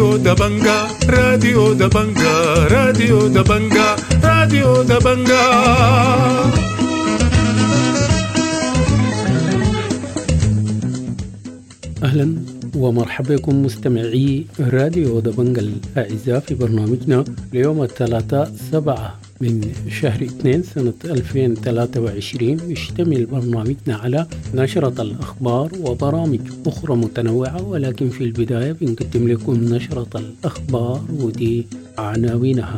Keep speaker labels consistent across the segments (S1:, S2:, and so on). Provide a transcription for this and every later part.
S1: راديو دبنجا راديو دبنجا راديو دبنجا راديو دبنجا.
S2: أهلا ومرحبا بكم مستمعي راديو دبنجا الأعزاء في برنامجنا ليوم الثلاثاء 7 من شهر 2 سنة 2023. يشتمل برنامجنا على نشرة الأخبار وبرامج أخرى متنوعة، ولكن في البداية بنقدم لكم نشرة الأخبار ودي عناوينها.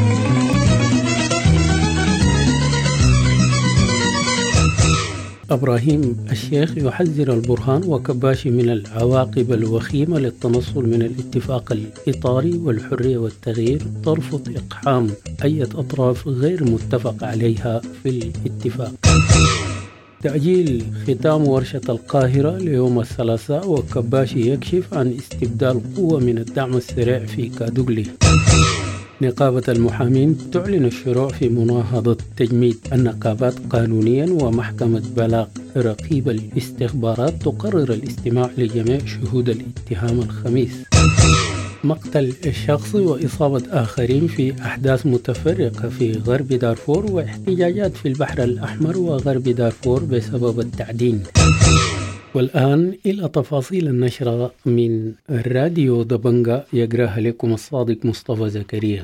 S2: إبراهيم الشيخ يحذر البرهان وكباشي من العواقب الوخيمة للتنصل من الاتفاق الإطاري، والحرية والتغيير ترفض إقحام أي أطراف غير متفق عليها في الاتفاق. تأجيل ختام ورشة القاهرة ليوم الثلاثاء، وكباشي يكشف عن استبدال قوة من الدعم السريع في كادوغلي. نقابة المحامين تعلن الشروع في مناهضة تجميد النقابات قانونيا، ومحكمة بلاغ رقيب الاستخبارات تقرر الاستماع لجميع شهود الاتهام الخميس. مقتل الشخص وإصابة آخرين في أحداث متفرقة في غرب دارفور، واحتجاجات في البحر الأحمر وغرب دارفور بسبب التعدين. والآن إلى تفاصيل النشرة من راديو دبنجا، يقرأها لكم الصادق مصطفى زكريا.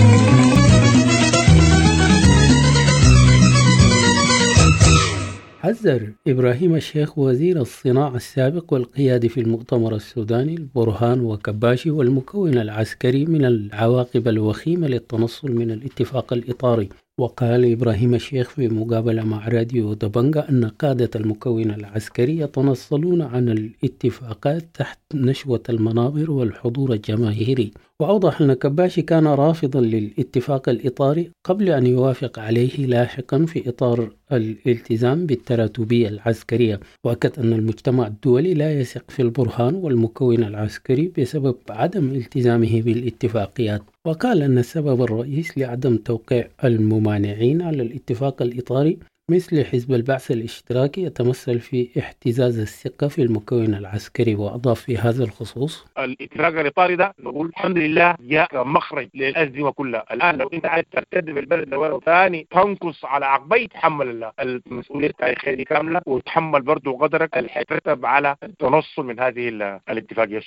S2: حذر إبراهيم الشيخ وزير الصناعة السابق والقيادي في المؤتمر السوداني البرهان وكباشي والمكون العسكري من العواقب الوخيمة للتنصل من الاتفاق الإطاري. وقال إبراهيم الشيخ في مقابلة مع راديو دبنجا أن قادة المكون العسكري يتنصلون عن الاتفاقات تحت نشوة المنابر والحضور الجماهيري. وأوضح أن كباشي كان رافضا للاتفاق الإطاري قبل أن يوافق عليه لاحقا في إطار الالتزام بالتراتبية العسكرية. وأكد أن المجتمع الدولي لا يثق في البرهان والمكون العسكري بسبب عدم التزامه بالاتفاقيات. وقال أن السبب الرئيس لعدم توقيع الممانعين على الاتفاق الإطاري مثل حزب البعث الاشتراكي يتمثل في احتزاز الثقة في المكون العسكري. وأضاف في هذا الخصوص:
S3: الاتفاق الإطاري ده نقول الحمد لله جاء مخرج للأزمة كلها. الآن لو أنت عايز ترتد بالبلد الأول ثاني تنقص على عقبي، تحمل المسؤولية التاريخية دي كاملة، وتحمل برضو قدرك اللي حيترتب على التنصل من هذه الاتفاقية.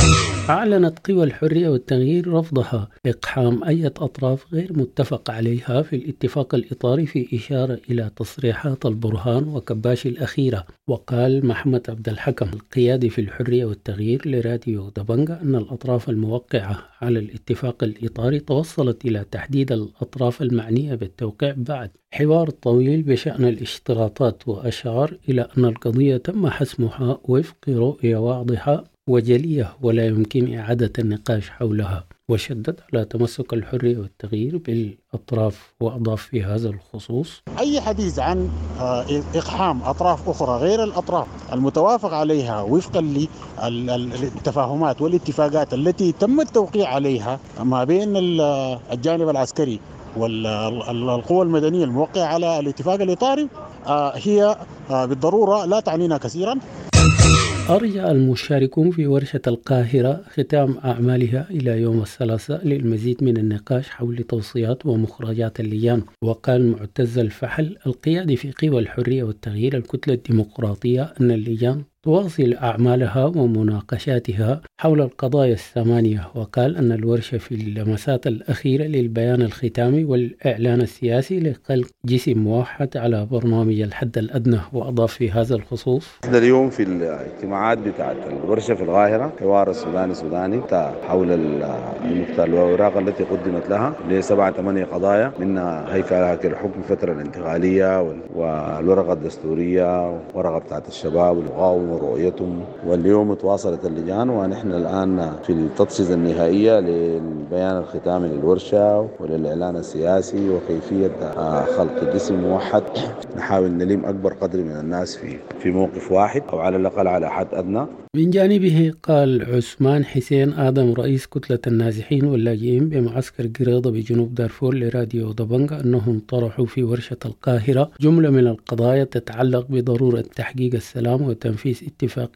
S2: أعلنت قوى الحرية والتغيير رفضها إقحام أي أطراف غير متفق عليها في الاتفاق الإطاري، في إشارة إلى تصريحات البرهان وكباشي الأخيرة. وقال محمد عبد الحكم القيادي في الحرية والتغيير لراديو دبنجا أن الأطراف الموقعة على الاتفاق الإطاري توصلت إلى تحديد الأطراف المعنية بالتوقيع بعد حوار طويل بشأن الاشتراطات، وأشار إلى أن القضية تم حسمها وفق رؤية واضحة وجلية ولا يمكن إعادة النقاش حولها. وشدد على تمسك الحرية والتغيير بالأطراف. وأضاف في هذا الخصوص:
S4: أي حديث عن إقحام أطراف أخرى غير الأطراف المتوافق عليها وفقا للتفاهمات والاتفاقات التي تم التوقيع عليها ما بين الجانب العسكري والقوى المدنية الموقعة على الاتفاق الإطاري هي بالضرورة لا تعنينا كثيرا.
S2: أرجع المشاركون في ورشة القاهرة ختام أعمالها إلى يوم الثلاثاء للمزيد من النقاش حول توصيات ومخرجات اللجان. وقال معتز الفحل القيادي في قوى الحرية والتغيير الكتلة الديمقراطية أن اللجان تواصل أعمالها ومناقشاتها حول القضايا الثمانية. وقال أن الورشة في اللمسات الأخيرة للبيان الختامي والإعلان السياسي لخلق جسم موحد على برنامج الحد الأدنى. وأضاف في هذا الخصوص:
S5: اليوم في الاجتماعات بتاعت الورشة في القاهرة حوار السوداني حول الأوراق التي قدمت لها ل7-8 قضايا، منها هيكلة الحكم الفترة الانتقالية والورقة الدستورية ورقة بتاعت الشباب والمقاومة ورؤيتهم. واليوم تواصلت اللجان ونحن الآن في التطسيس النهائية للبيان الختامي للورشة وللإعلان السياسي وكيفية خلق جسم موحد نحاول نلم أكبر قدر من الناس في موقف واحد أو على الأقل على حد أدنى.
S2: من جانبه قال عثمان حسين آدم رئيس كتلة النازحين واللاجئين بمعسكر قريضة بجنوب دارفور لراديو دبنجا أنهم طرحوا في ورشة القاهرة جملة من القضايا تتعلق بضرورة تحقيق السلام وتنفيذ اتفاقية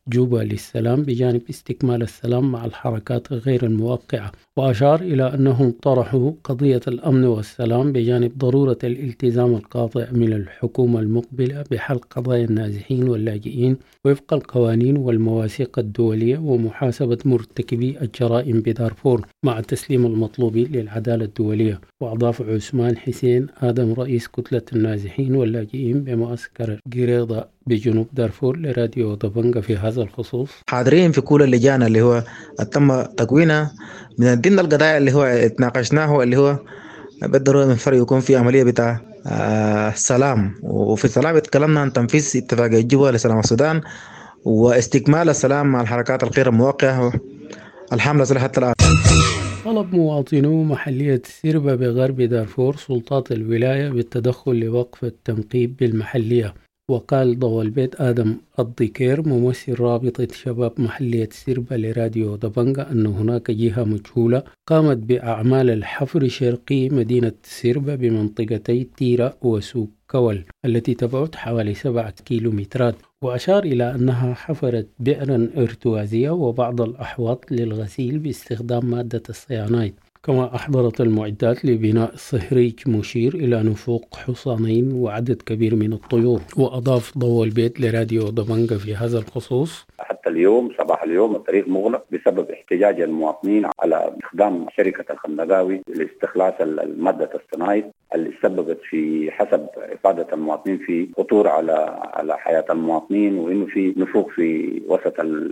S2: جوبا للسلام بجانب استكمال السلام مع الحركات غير الموقعة. وأشار إلى أنهم طرحوا قضية الأمن والسلام بجانب ضرورة الالتزام القاطع من الحكومة المقبلة بحل قضايا النازحين واللاجئين وفق القوانين والمواثيق الدولية ومحاسبة مرتكبي الجرائم بدارفور مع تسليم المطلوبين للعدالة الدولية. وأضاف عثمان حسين آدم رئيس كتلة النازحين واللاجئين بمعسكر قريضة بجنوب دارفور لراديو دبنجة في هذا الخصوص:
S6: حاضرين في كل اللجان اللي هو تم تكوينها من ضمن القضايا اللي هو اتناقشناه اللي هو بالضرورة من فرق يكون في عملية بتاع السلام، وفي السلام اتكلمنا عن تنفيذ اتفاقية جوبا لسلام السودان واستكمال السلام مع الحركات الغير الموقعة الحاملة حتى الآن.
S2: طلب مواطنو محلية سربة بغرب دارفور سلطات الولاية بالتدخل لوقف التنقيب بالمحلية. وقال ضوى البيت آدم الضكير ممثل رابطة شباب محلية سربة لراديو دبنجة أن هناك جهة مجهولة قامت بأعمال الحفر شرقي مدينة سربة بمنطقتي تيرا وسوق كول التي تبعد حوالي 7 كيلومترات. وأشار إلى أنها حفرت بئرا ارتوازية وبعض الأحواض للغسيل باستخدام مادة الصيانايد. كما أحضرت المعدات لبناء صهريج مشير إلى نفوق حصانين وعدد كبير من الطيور. وأضاف ضوى البيت لراديو دبنجة في هذا الخصوص:
S7: حتى اليوم صباح اليوم الطريق مغلق بسبب احتجاج المواطنين على استخدام شركة الخندقاوي لاستخلاص المادة الصناعية اللي سببت في حسب إفادة المواطنين في خطورة على حياة المواطنين، وإنه في نفوق في وسط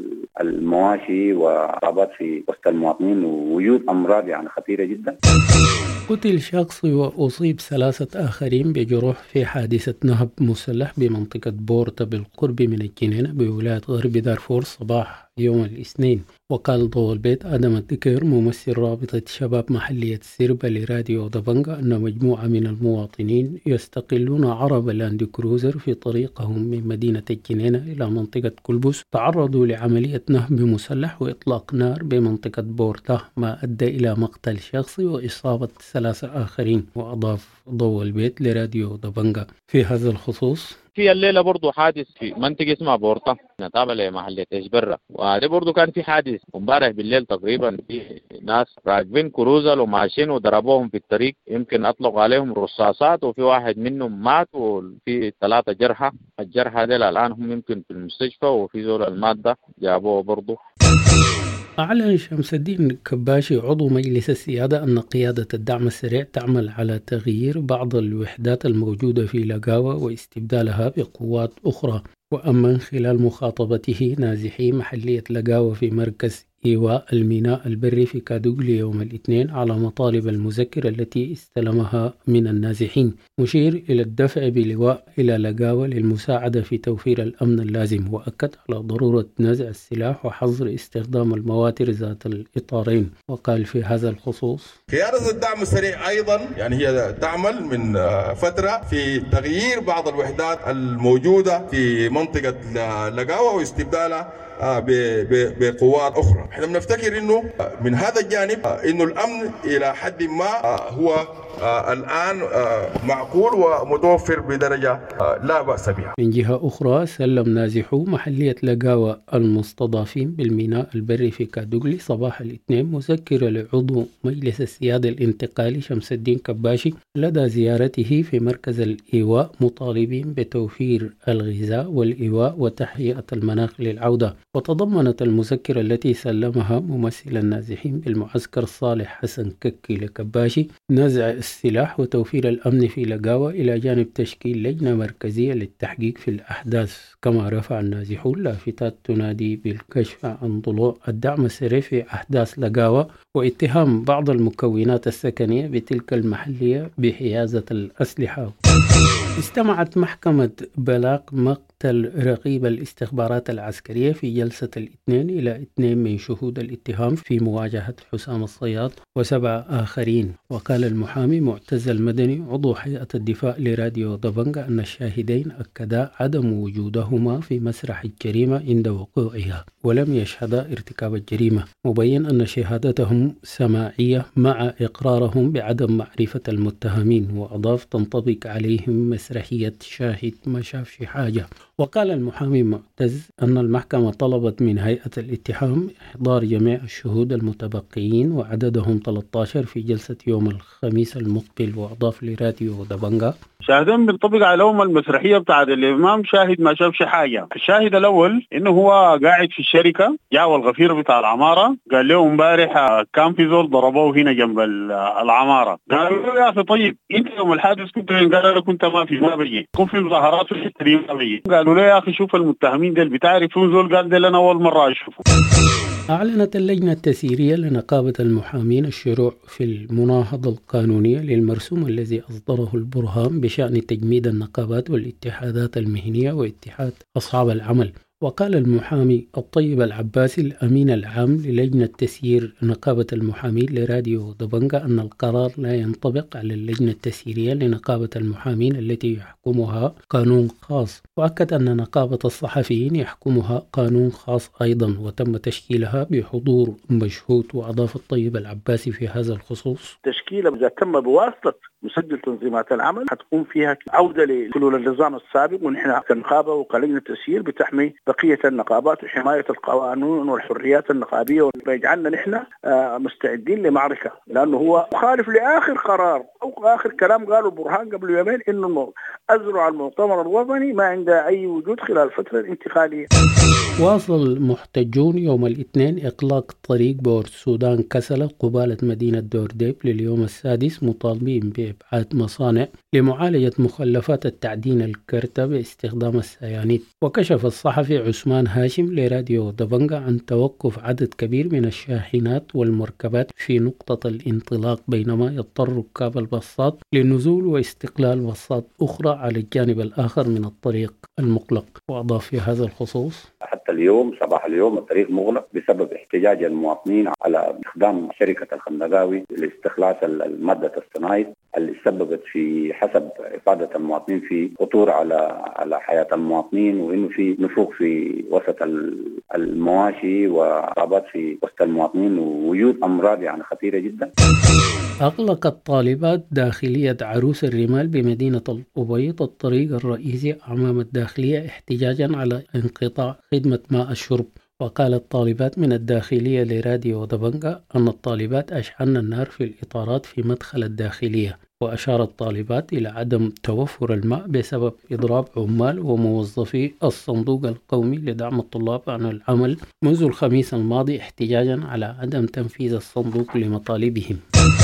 S7: المواشي وإصابات في وسط المواطنين ووجود أمراض يعني خطيرة جدا.
S2: قتل شخص وأصيب 3 آخرين بجروح في حادثة نهب مسلح بمنطقة بورتا بالقرب من الجنينة بولاية غرب دارفور صباح يوم الاثنين. وقال ضوى البيت آدم الدكير ممثل رابطة شباب محلية سربة لراديو دبنجة أن مجموعة من المواطنين يستقلون عرب لاند كروزر في طريقهم من مدينة الجنينة إلى منطقة كلبس تعرضوا لعملية نهب مسلح وإطلاق نار بمنطقة بورتا ما أدى إلى مقتل شخص وإصابة 3 آخرين. وأضاف ضوى البيت لراديو دبنجة في هذا الخصوص:
S3: في الليلة برضو حادث في منطقة اسمها بورتا نتابع لمحلية إشبرة، وهذا برضو كان في حادث امبارح بالليل تقريبا في ناس راكبين كروزر وماشيين وضربوهم في الطريق، يمكن أطلقوا عليهم رصاصات وفي واحد منهم مات وفي 3 جرحى. الجرحى ديل الآن هم يمكن في المستشفى وفي زول المادة جابوه برضو.
S2: أعلن شمس الدين كباشي عضو مجلس السيادة أن قيادة الدعم السريع تعمل على تغيير بعض الوحدات الموجودة في لقاوة واستبدالها بقوات أخرى. وأما خلال مخاطبته نازحي محلية لقاوة في مركز إيواء الميناء البري في كادوغلي يوم الاثنين على مطالب المذكرة التي استلمها من النازحين، مشير إلى الدفع بلواء إلى لقاوة للمساعدة في توفير الأمن اللازم. وأكد على ضرورة نزع السلاح وحظر استخدام المواتر ذات الإطارين. وقال في هذا الخصوص:
S8: قيادة الدعم السريع أيضا يعني هي تعمل من فترة في تغيير بعض الوحدات الموجودة في منطقة لقاوة واستبدالها بقوات أخرى. احنا بنفتكر إنه من هذا الجانب إنه الأمن إلى حد ما هو الآن معقول ومتوفر بدرجة لا بأس بها.
S2: من جهة أخرى سلم نازحو محلية لقاوة المستضافين بالميناء البري في كادوغلي صباح الاثنين مذكرة لعضو مجلس السيادة الانتقالي شمس الدين كباشي لدى زيارته في مركز الإيواء مطالبين بتوفير الغذاء والإيواء وتهيئة المناخ للعودة. وتضمنت المذكرة التي سلمها ممثل النازحين بالمعسكر صالح حسن ككي لكباشي نزع السلاح وتوفير الأمن في لقاوة إلى جانب تشكيل لجنة مركزية للتحقيق في الأحداث. كما رفع النازحون لافتات تنادي بالكشف عن ضلوع الدعم السريع في أحداث لقاوة واتهام بعض المكونات السكنية بتلك المحلية بحيازة الأسلحة. استمعت محكمة بلاغ مقتل رقيب الاستخبارات العسكرية في جلسة الاثنين إلى 2 من شهود الاتهام في مواجهة حسام الصياد و7 آخرين. وقال المحامي معتز المدني عضو هيئة الدفاع لراديو دبنجة أن الشاهدين أكدا عدم وجودهما في مسرح الجريمة عند وقوعها ولم يشهدا ارتكاب الجريمة، مبين أن شهادتهم سماعية مع إقرارهم بعدم معرفة المتهمين. وأضاف تنطبق عليهم مسرحية شاهد ما شافش حاجة. وقال المحامي معتز أن المحكمة طلبت من هيئة الاتهام إحضار جميع الشهود المتبقيين وعددهم 13 في جلسة يوم الخميس المقبل. وأضاف لراديو دبنجا:
S9: شاهدين بنطبق عليهم المسرحية بتاعت الإمام شاهد ما شافش حاجة. الشاهد الأول إنه هو قاعد في الشركة، جاء الغفير بتاع العمارة قال له امبارح كان في زول ضربوه هنا جنب العمارة. قالوا له يا أخي طيب أنت يوم الحادث كنت وين؟ قال له كنت ما بيجي، كنت في مظاهرات في الحتة دي ما بيجي. قالوا له يا أخي شوف المتهمين دول بتعرفون زول؟ قال ده أنا أول مرة أشوفه.
S2: أعلنت اللجنة التسييرية لنقابة المحامين الشروع في المناهضة القانونية للمرسوم الذي أصدره البرهان بشأن تجميد النقابات والاتحادات المهنية واتحاد أصحاب العمل. وقال المحامي الطيب العباسي الأمين العام للجنة تسيير نقابة المحامين لراديو دبنجا أن القرار لا ينطبق على اللجنة التسييرية لنقابة المحامين التي يحكمها قانون خاص. وأكد أن نقابة الصحفيين يحكمها قانون خاص أيضا وتم تشكيلها بحضور مشهود. وأضاف الطيب العباسي في هذا الخصوص:
S10: تشكيلة إذا تم بواسطة مسجل تنظيمات العمل حتكون فيها عودة لكل النظام السابق، ونحن كنقابة وكلجنة تسيير بتحمي بقية النقابات وحماية القوانين والحريات النقابية، ويجعلنا نحن مستعدين لمعركة، لأنه هو مخالف لآخر قرار أو آخر كلام قاله البرهان قبل يومين إنه أزرع المؤتمر الوطني ما عنده أي وجود خلال الفترة الانتقالية.
S2: واصل محتجون يوم الاثنين إغلاق طريق بورت السودان كسلة قبالة مدينة دورديب لليوم السادس، مطالبين بإبعاد مصانع لمعالجة مخلفات التعدين الكرتة باستخدام السيانيد. وكشف الصحفي عثمان هاشم لراديو دبنجا عن توقف عدد كبير من الشاحنات والمركبات في نقطة الانطلاق، بينما يضطر ركاب الباصات للنزول واستقلال باصات أخرى على الجانب الآخر من الطريق المغلق. وأضاف في هذا الخصوص:
S7: حتى اليوم صباح اليوم الطريق مغلق بسبب احتجاج المواطنين على استخدام شركة الخندقاوي لاستخلاص المادة الصناعية اللي سببت في حسب إفادة المواطنين في خطورة على حياة المواطنين، وإنه في نفوق في وسط المواشي وإصابات في وسط المواطنين ووجود أمراض يعني خطيرة جدا.
S2: أغلقت طالبات داخلية عروس الرمال بمدينة الأبيض الطريق الرئيسي أمام الداخلية احتجاجا على انقطاع خدمة ماء الشرب. وقالت طالبات من الداخلية لراديو دبنجا أن الطالبات أشعلن النار في الإطارات في مدخل الداخلية. وأشارت طالبات إلى عدم توفر الماء بسبب إضراب عمال وموظفي الصندوق القومي لدعم الطلاب عن العمل منذ الخميس الماضي احتجاجا على عدم تنفيذ الصندوق لمطالبهم.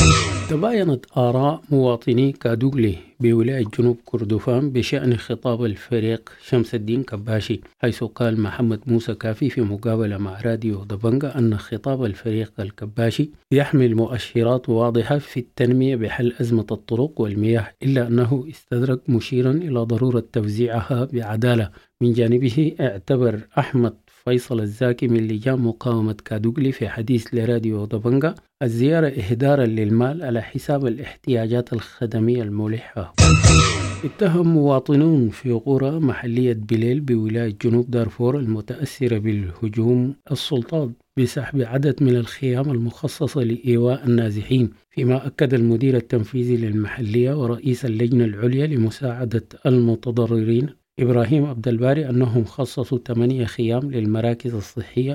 S2: تباينت آراء مواطني كادوغلي بولاية جنوب كردفان بشأن خطاب الفريق شمس الدين كباشي، حيث قال محمد موسى كافي في مقابلة مع راديو دبنجا أن خطاب الفريق الكباشي يحمل مؤشرات واضحة في التنمية بحل أزمة الطرق والمياه، إلا أنه استدرك مشيرا إلى ضرورة توزيعها بعدالة. من جانبه اعتبر أحمد فيصل الزاكي من لجان مقاومة كادوغلي في حديث لراديو دبنجا الزيارة إهدارا للمال على حساب الاحتياجات الخدمية الملحة. اتهم مواطنون في قرى محلية بليل بولاية جنوب دارفور المتأثرة بالهجوم السلطات بسحب عدد من الخيام المخصصة لإيواء النازحين، فيما أكد المدير التنفيذي للمحلية ورئيس اللجنة العليا لمساعدة المتضررين إبراهيم عبد الباري أنهم خصصوا 8 خيام للمراكز الصحية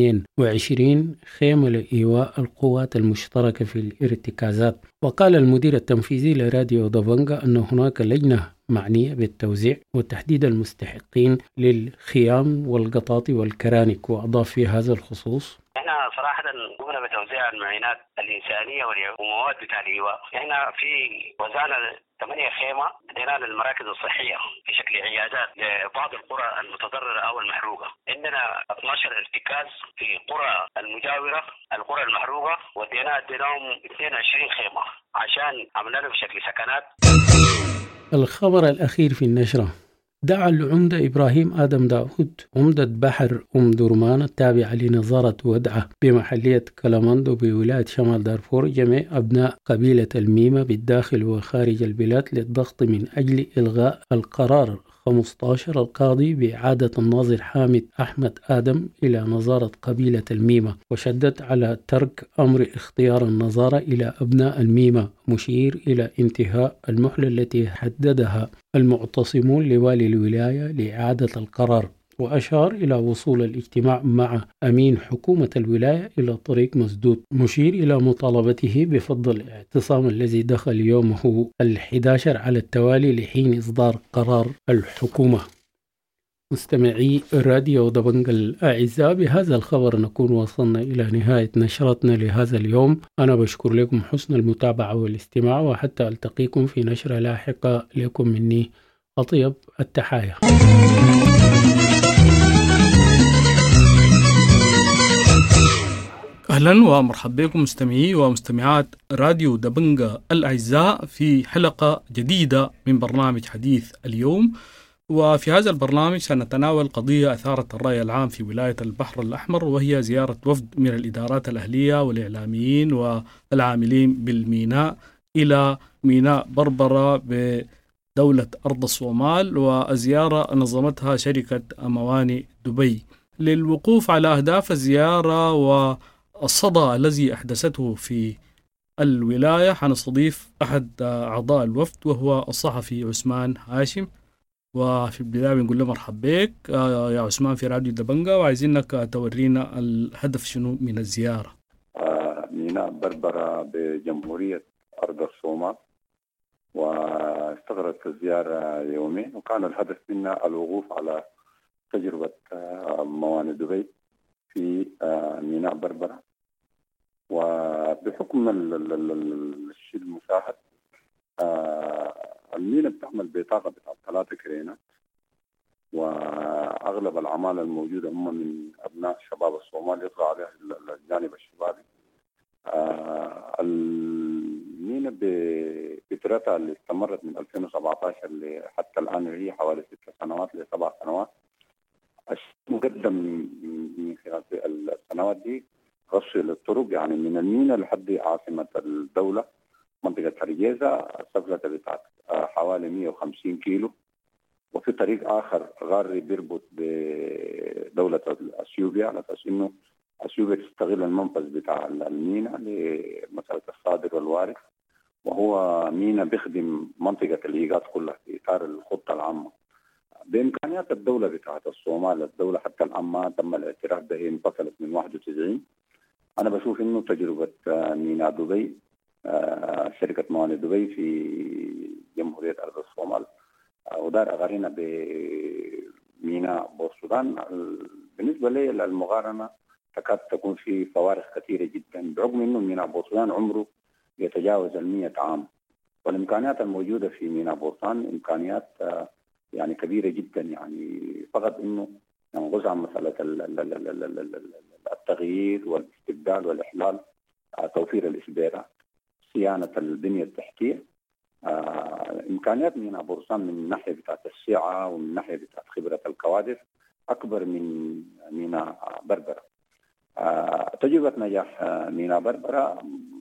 S2: و22 خيمة لإيواء القوات المشتركة في الارتكازات. وقال المدير التنفيذي لراديو دبنجا أن هناك لجنة معنية بالتوزيع وتحديد المستحقين للخيام والقطاط والكرانك. وأضاف في هذا الخصوص:
S11: احنا صراحة قمنا بتوزيع المعينات الإنسانية والمواد بتاع الإيواء. احنا في وزعنا 8 خيمة ادينا للمراكز الصحية في شكل عيادات لبعض القرى المتضررة أو المحروقة. عندنا 12 ارتكاز في قرى المجاورة القرى المحروقة اديناهم 22 خيمة عشان عملنا في شكل سكنات.
S2: الخبر الأخير في النشرة: دعا العمدة إبراهيم آدم داود عمدة بحر درمان التابعة لنظارة ودعة بمحلية كلاماندو بولاية شمال دارفور جميع أبناء قبيلة الميمة بالداخل وخارج البلاد للضغط من أجل إلغاء القرار 15 القاضي بإعادة الناظر حامد أحمد آدم إلى نظارة قبيلة الميمة، وشدد على ترك أمر اختيار النظارة إلى أبناء الميمة، مشير إلى انتهاء المهلة التي حددها المعتصمون لوالي الولاية لإعادة القرار. وأشار إلى وصول الاجتماع مع أمين حكومة الولاية إلى طريق مسدود، مشير إلى مطالبته بفض الاعتصام الذي دخل يومه 11 على التوالي لحين إصدار قرار الحكومة. مستمعي راديو دبنج الأعزاء، بهذا الخبر نكون وصلنا إلى نهاية نشرتنا لهذا اليوم. أنا بشكر لكم حسن المتابعة والاستماع، وحتى ألتقيكم في نشرة لاحقة. لكم مني أطيب التحايا.
S12: أهلا ومرحبا بكم مستمعي ومستمعات راديو دبنجة الأعزاء في حلقة جديدة من برنامج حديث اليوم. وفي هذا البرنامج سنتناول قضية أثارت الرأي العام في ولاية البحر الأحمر، وهي زيارة وفد من الإدارات الأهلية والإعلاميين والعاملين بالميناء إلى ميناء بربرة بدولة أرض الصومال، وزيارة نظمتها شركة موانئ دبي للوقوف على أهداف الزيارة والصدى الذي أحدثته في الولاية. حنستضيف أحد أعضاء الوفد وهو الصحفي عثمان هاشم. وفي البداية بنقول له مرحبا بك يا عثمان في راديو دبنجة، وعايزينك تورينا الهدف شنو من الزيارة.
S7: ميناء بربرة بجمهورية أرض الصومال، واستغرقت الزيارة يومين، وكان الهدف منها الوقوف على تجربة موانئ دبي في ميناء بربرة. وبحكم الشيء المشاهد الميناء بتعمل بطاقة بتاع 3 كرينات، وأغلب العمالة الموجودة هم من أبناء شباب الصومال يطلع عليها الجانب الشبابي. الميناء بفترتها اللي استمرت من 2017 حتى الآن، اللي هي حوالي 6 سنوات ل 7 سنوات، مقدم من خلال السنوات دي غسل الطرق، يعني من الميناء لحد عاصمة الدولة منطقة حرجيزة سفلتة بتاعت حوالي 150 كيلو. وفي طريق آخر غاري بيربط بدولة أثيوبيا على أساس إنه أثيوبيا تستغل المنفذ بتاع الميناء لمسألة الصادر والوارد، وهو ميناء بيخدم منطقة الإيقاط كلها في إطار الخطة العامة بإمكانيات الدولة بتاعت الصومال. الدولة حتى الآن ما تم الاعتراف به، هي انفصلت من 91. أنا بشوف إنه تجربة ميناء دبي، شركة موانئ دبي في جمهورية أرض الصومال، ودار أغارينا بميناء بورسودان، بالنسبة لي المقارنة تكاد تكون في فوارق كثيرة جدا، برغم إنه ميناء بورسودان عمره يتجاوز 100 عام، والإمكانيات الموجودة في ميناء بورسودان إمكانيات يعني كبيرة جدا. يعني فقط إنه ينقص عن مسألة التغيير والاستبدال والإحلال، توفير الإسبيرات، صيانة البنية التحتية. إمكانيات ميناء بورسودان من الناحية بتاعت السعة ومن الناحية بتاعت خبرة الكوادر أكبر من ميناء بربرة. تجربة نجاح ميناء بربرة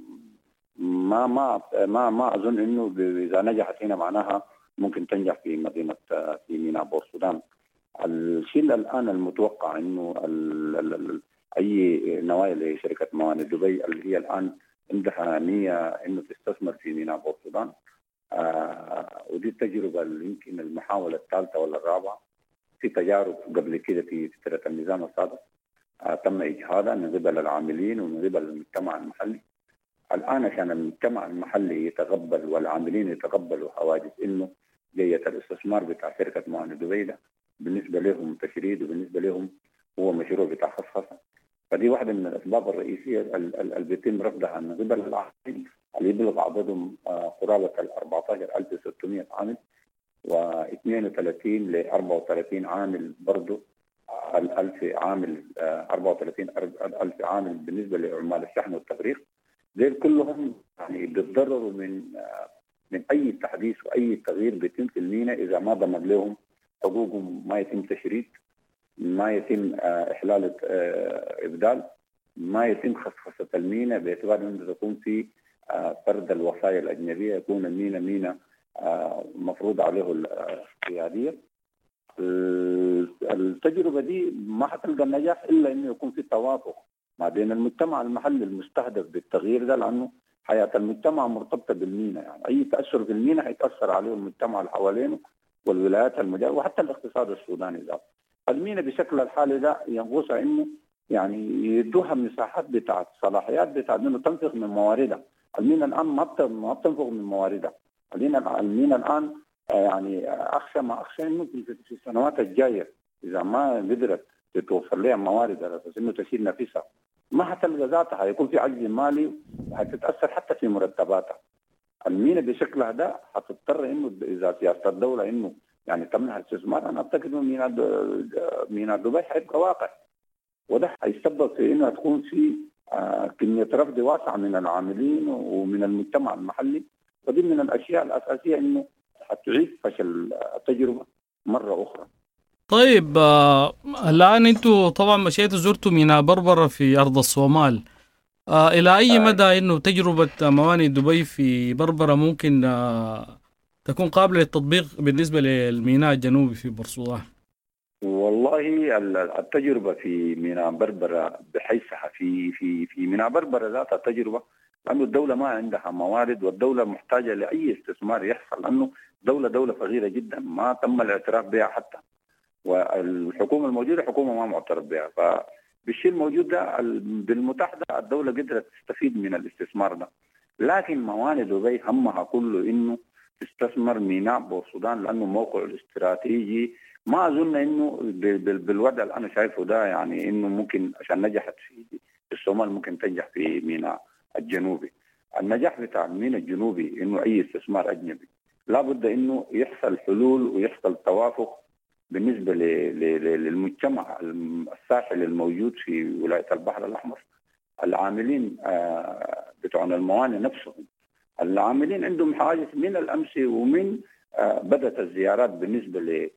S7: ما أظن إنه إذا نجحت هنا معناها ممكن تنجح في مدينة في ميناء بورسودان. الشيء الآن المتوقع إنه أي نوايا لشركة موانئ دبي اللي هي الآن عندها نية إنه تستثمر في ميناء بورسودان، ودي التجربة اللي يمكن المحاولة الثالثة ولا الرابعة في تجارب قبل كده في فترة النظام السابق تم إجهاضها من قبل العاملين ومن قبل المجتمع المحلي. الآن عشان المجتمع المحلي يتقبل والعاملين يتقبلوا حواجز إنه جاية الاستثمار بتاع شركة موانئ دبي ده بالنسبة لهم تشريد، وبالنسبة لهم هو مشروع بتاع خصخصة، فدي واحدة من الأسباب الرئيسية اللي بيتم رفضها من قبل العاملين اللي يبلغ عددهم قرابة 14,600 عامل، و32 ل 34 عامل برضه 1000 عامل 34,000 عامل بالنسبة لعمال الشحن والتفريغ. دول كلهم يعني بيتضرروا من أي تحديث وأي تغيير بيتم في الميناء إذا ما ضمن لهم حقوقهم، ما يتم تشريد، ما يتم إحلال إبدال، ما يتم خصخصة الميناء باعتبار أنه تكون في فرد الوصايا الأجنبية، يكون الميناء مفروض عليه القيادية. التجربة دي ما حتلقى النجاح إلا إنه يكون في توافق ما بين المجتمع المحلي المستهدف بالتغيير ده، لأنه حياة المجتمع مرتبطة بالمينا، يعني أي تأثر في المينا حيتأثر عليه المجتمع اللي حوالينه والولايات المجاورة وحتى الاقتصاد السوداني ذاته. المينا بشكل الحالي ده ينقصها إنه يعني يدوها مساحات بتاعت صلاحيات بتاعت إنه تنفق من مواردها. المينا الآن ما بتنفق من مواردها. المينا الآن يعني أخشى إنه في السنوات الجاية إذا ما قدرت تتوفر لها موارد على أساس إنه تشيل نفسها ما حتلقى ذاتها، هيكون في عجز مالي وهتتأثر حتى في مرتباتها. المينا بشكلها ده هتضطر إنه إذا سياسة الدولة إنه يعني تمنع الاستثمار، أنا أعتقد إنه مينا دبي هيبقى واقع، وده هيسبب في إنه تكون في كمية رفض واسعة من العاملين ومن المجتمع المحلي، ودي من الأشياء الأساسية إنه حتعيد فشل التجربة مرة أخرى.
S12: طيب الآن أنتوا طبعا مشيتوا زرتوا ميناء بربرة في أرض الصومال، إلى أي مدى إنه تجربة موانئ دبي في بربرة ممكن تكون قابلة للتطبيق بالنسبة للميناء الجنوبي في بورسودان؟
S7: والله التجربة في ميناء بربرة بحيثها في ميناء بربرة ذات التجربة، لأنه الدولة ما عندها موارد والدولة محتاجة لأي استثمار يحصل، لأنه دولة فقيرة جدا ما تم الاعتراف بها حتى، والحكومة الموجودة حكومة ما معترف بها. فبالشيء الموجود ده بالمتاح ده الدولة قدرت تستفيد من الاستثمار ده، لكن موانئ دبي همها كله إنه تستثمر ميناء بورسودان لأنه موقعه الاستراتيجي. ما أظن إنه بالوضع اللي أنا شايفه ده يعني إنه ممكن عشان نجحت في الصومال ممكن تنجح في ميناء الجنوبي. النجاح بتاع الميناء الجنوبي إنه أي استثمار أجنبي لابد إنه يحصل حلول ويحصل توافق بالنسبة للمجتمع الساحل الموجود في ولاية البحر الأحمر. العاملين بتوع الموانئ نفسهم العاملين عندهم حاجة من الأمس ومن بدأت الزيارات بالنسبة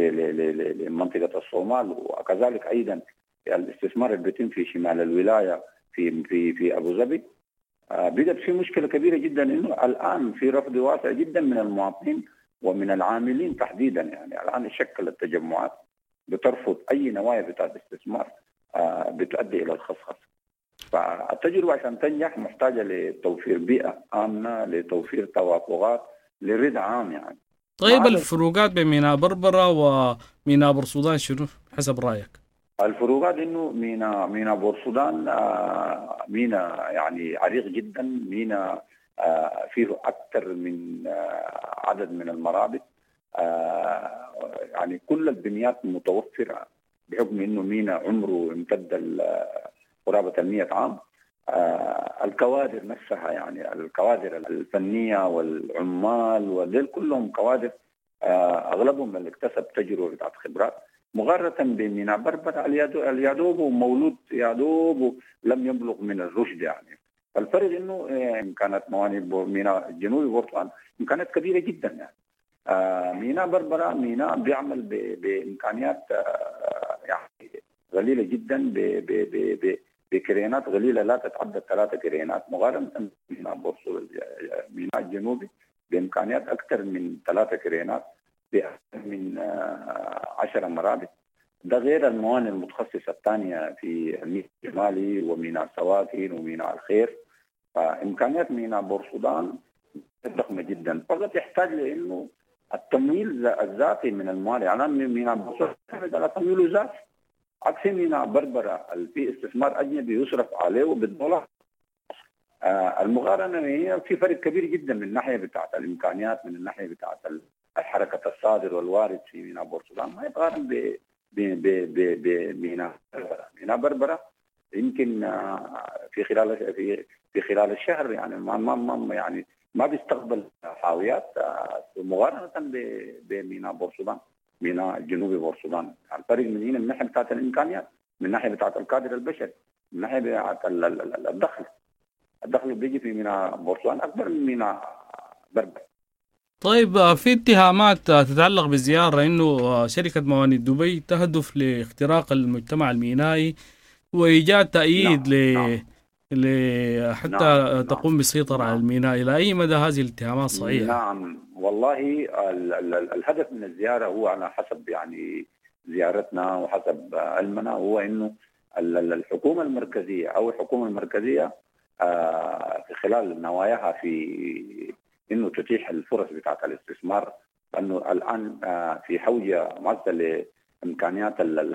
S7: لمنطقة الصومال، وكذلك أيضا الاستثمار اللي بيتم في شمال الولاية في أبو ظبي. بدأت في مشكلة كبيرة جدا إنه الآن في رفض واسع جدا من المواطنين ومن العاملين تحديدا. يعني الآن شكل التجمعات بترفض أي نوايا بتاع الاستثمار بتؤدي إلى الخصخص. فالتجربة عشان تنجح محتاجة لتوفير بيئة آمنة، لتوفير توافقات، لرضا عام يعني.
S12: طيب الفروقات بين ميناء بربرة وميناء بورسودان شنو حسب رأيك؟
S7: الفروقات إنه ميناء بورسودان ميناء يعني عريق جدا، ميناء فيه أكثر من عدد من المرابط، يعني كل البنيات متوفرة بحكم إنه ميناء عمره امتد قرابة 100 عام. الكوادر نفسها يعني الكوادر الفنية والعمال وديل كلهم كوادر أغلبهم اللي اكتسب تجربة بتاعت خبرات، مقارنة بميناء بربرة اليادوب ومولود يادوب لم يبلغ من الرشد يعني. فالفرق إنه إمكانات موانئ ميناء الجنوبي بورسودان إمكانات كبيرة جدا يعني. ميناء بربرة ميناء بيعمل بإمكانيات يعني قليلة جدا بكرينات قليلة لا تتعدى 3 كرينات، مقارنة بميناء بورسودان ميناء الجنوبي بإمكانيات أكثر من 3 كرينات بأكثر من 10 مرابط. ده غير الموانئ المتخصصة الثانية في الميناء الشمالي وميناء سواكن وميناء الخير. فإمكانيات ميناء بورسودان ضخمة جدا، فقط يحتاج لأنه التمويل الذاتي من الموانئ. يعني ميناء بورسودان يعتمد على تمويله الذاتي، عكس ميناء بربرة في استثمار أجنبي يصرف عليه بالدولار. المقارنة هي في فرق كبير جدا من الناحية بتاعت الإمكانيات، من الناحية بتاعت الحركة الصادر والوارد في ميناء بورسودان ما يقارن بميناء بربرة. ميناء بربرة يمكن في خلال الشهر يعني ما بيستقبل حاويات مقارنة بميناء بورسودان ميناء الجنوبي بورسودان. الفرق من هنا من الناحية بتاعت الإمكانيات، من الناحية بتاعت الكادر البشري، من الناحية بتاعت الدخل بيجي في ميناء بورسودان أكبر من ميناء بربرة.
S12: طيب في اتهامات تتعلق بالزيارة إنه شركة موانئ دبي تهدف لاختراق المجتمع المينائي وإيجاد تأييد حتى تقوم بالسيطرة على الميناء. إلى أي مدى هذه الاتهامات صحيحة؟
S7: نعم والله الهدف من الزيارة هو على حسب يعني زيارتنا وحسب علمنا هو إنه الحكومة المركزية أو الحكومة المركزية في خلال نواياها في إنه تتيح الفرص بتاعة الاستثمار، لأنه الآن في حوجة ماسة لإمكانيات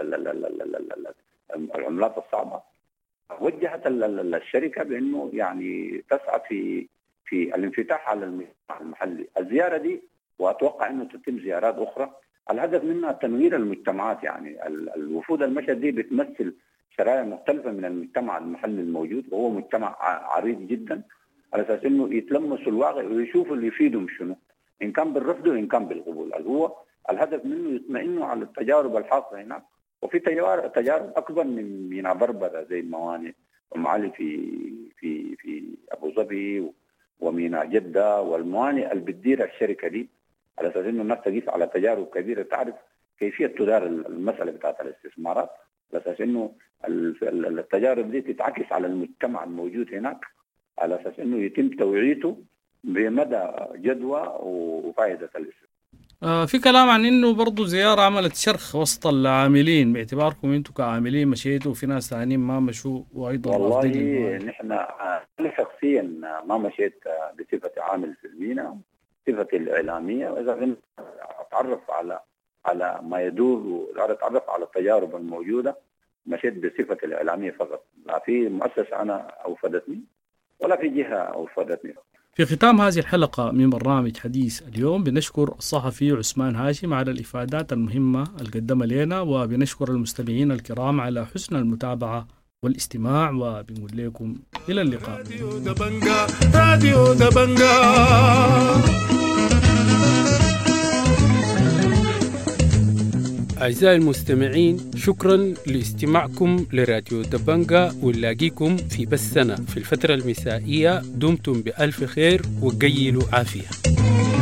S7: العملات الصعبة. وجهت الشركة بأنه يعني تسعى في الانفتاح على المجتمع المحلي. الزيارة دي وأتوقع أنه تتم زيارات أخرى الهدف منها تنوير المجتمعات، يعني الوفود المشهد دي بتمثل شرائح مختلفة من المجتمع المحلي الموجود، وهو مجتمع عريض جدا، على أساس أنه يتلمسوا الواقع ويشوفوا اللي يفيدهم شنو، إن كان بالرفض وإن كان بالقبول. هو الهدف منه يطمئنوا على التجارب الحاصلة هناك، وفي تجارب أكبر من ميناء بربرة زي الموانئ والمعالي في أبو ظبي وميناء جدة والموانئ اللي بتدير الشركة دي، على أساس إنه الناس تقيس على تجارب كبيرة تعرف كيفية تدار المسألة بتاعت الاستثمارات، على أساس إنه التجارب دي تتعكس على المجتمع الموجود هناك، على أساس إنه يتم توعيته بمدى جدوى وفائدة الاستثمار.
S12: في كلام عن إنه برضو زيارة عملت شرخ وسط العاملين، باعتباركم أنتم كعاملين مشيتوا وفي ناس ثانيين ما مشوا وأيضا
S7: والله نحن أنا شخصيا ما مشيت بصفة عامل في الميناء، صفتي الإعلامية، وإذا كنت أتعرف على ما يدور وأتعرف على التجارب الموجودة مشيت بصفة الإعلامية فقط، لا في مؤسسة أنا أوفدتني ولا في جهة أوفدتني.
S12: في ختام هذه الحلقة من برنامج حديث اليوم بنشكر الصحفي عثمان هاشم على الإفادات المهمة اللي قدمها لنا، وبنشكر المستمعين الكرام على حسن المتابعة والاستماع، وبنقول لكم إلى اللقاء. راديو دبنجا.
S2: أعزائي المستمعين، شكرا لاستماعكم لراديو دبنجا، ونلاقيكم في بثنا في الفترة المسائية. دمتم بألف خير وقيلوا عافية.